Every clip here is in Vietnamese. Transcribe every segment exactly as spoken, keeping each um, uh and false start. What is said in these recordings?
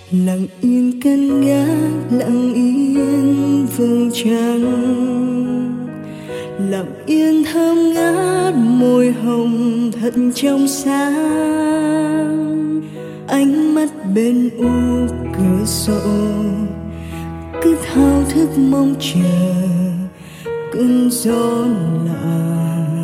lặng yên canh gác, lặng yên vầng trăng, lặng yên thơm ngát môi hồng thật trong sáng. Ánh mắt bên u cửa sổ cứ thao thức mong chờ cơn gió lạ.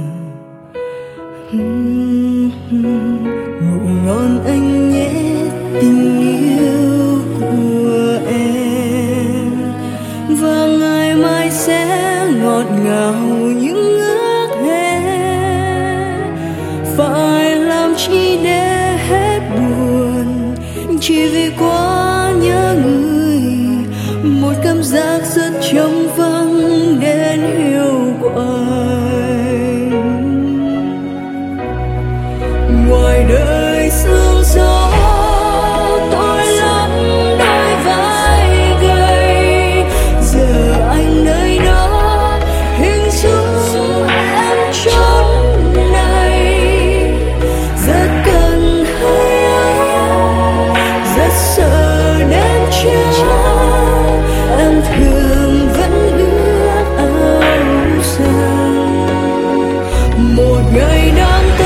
Ngủ ngon anh nhé, tình yêu của em, và ngày mai sẽ ngọt ngào những ước hẹn. Phải làm chi để hết buồn, chỉ vì quá nhớ người, một cảm giác rất trống vắng đến hiu quạnh. Ngoài đời sương gió tôi lắm đôi vai gầy, giờ anh nơi đó hình dung em chốn này. Rất cần hơi ấm, rất sợ đến chết, em thường vẫn ước áo rằng một ngày đang